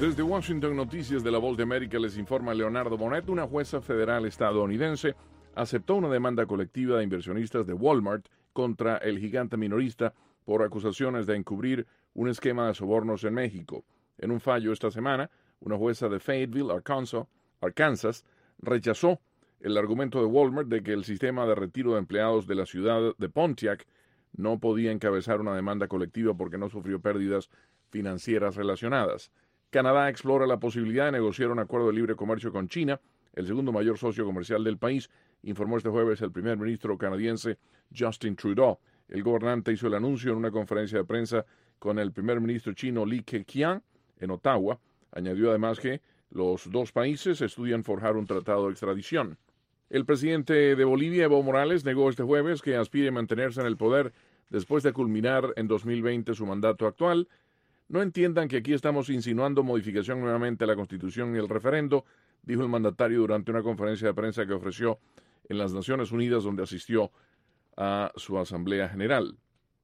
Desde Washington, Noticias de la Voz de América, les informa Leonardo Bonet. Una jueza federal estadounidense aceptó una demanda colectiva de inversionistas de Walmart contra el gigante minorista por acusaciones de encubrir un esquema de sobornos en México. En un fallo esta semana, una jueza de Fayetteville, Arkansas, rechazó el argumento de Walmart de que el sistema de retiro de empleados de la ciudad de Pontiac no podía encabezar una demanda colectiva porque no sufrió pérdidas financieras relacionadas. Canadá explora la posibilidad de negociar un acuerdo de libre comercio con China, el segundo mayor socio comercial del país, informó este jueves el primer ministro canadiense Justin Trudeau. El gobernante hizo el anuncio en una conferencia de prensa con el primer ministro chino Li Keqiang en Ottawa. Añadió además que los dos países estudian forjar un tratado de extradición. El presidente de Bolivia, Evo Morales, negó este jueves que aspire a mantenerse en el poder después de culminar en 2020 su mandato actual. No entiendan que aquí estamos insinuando modificación nuevamente a la Constitución y el referendo, dijo el mandatario durante una conferencia de prensa que ofreció en las Naciones Unidas, donde asistió a su Asamblea General.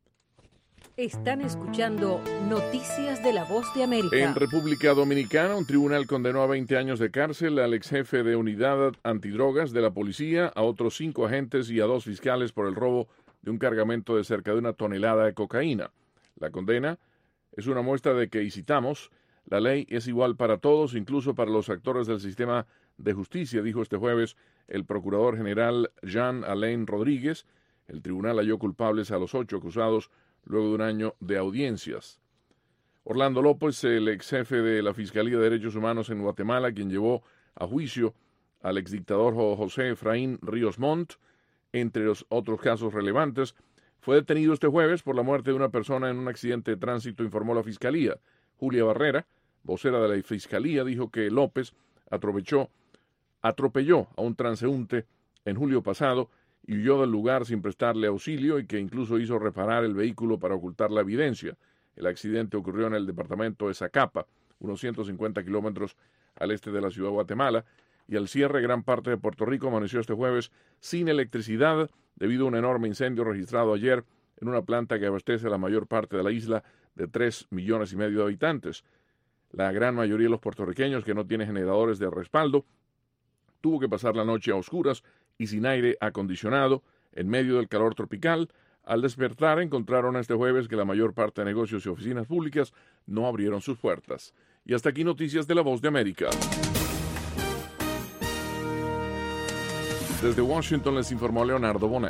Están escuchando Noticias de la Voz de América. En República Dominicana, un tribunal condenó a 20 años de cárcel al ex jefe de unidad antidrogas de la policía, a otros 5 agentes y a 2 fiscales por el robo de un cargamento de cerca de 1 tonelada de cocaína. La condena es una muestra de que, y citamos, la ley es igual para todos, incluso para los actores del sistema de justicia, dijo este jueves el procurador general Jean Alain Rodríguez. El tribunal halló culpables a los 8 acusados luego de un año de audiencias. Orlando López, el ex jefe de la Fiscalía de Derechos Humanos en Guatemala, quien llevó a juicio al exdictador José Efraín Ríos Montt, entre los otros casos relevantes, fue detenido este jueves por la muerte de una persona en un accidente de tránsito, informó la Fiscalía. Julia Barrera, vocera de la Fiscalía, dijo que López atropelló a un transeúnte en julio pasado y huyó del lugar sin prestarle auxilio, y que incluso hizo reparar el vehículo para ocultar la evidencia. El accidente ocurrió en el departamento de Zacapa, unos 150 kilómetros al este de la ciudad de Guatemala, y al cierre gran parte de Puerto Rico amaneció este jueves sin electricidad debido a un enorme incendio registrado ayer en una planta que abastece a la mayor parte de la isla de 3,5 millones de habitantes. La gran mayoría de los puertorriqueños que no tienen generadores de respaldo tuvo que pasar la noche a oscuras y sin aire acondicionado en medio del calor tropical. Al despertar encontraron este jueves que la mayor parte de negocios y oficinas públicas no abrieron sus puertas. Y hasta aquí Noticias de la Voz de América. Desde Washington les informó Leonardo Bonet.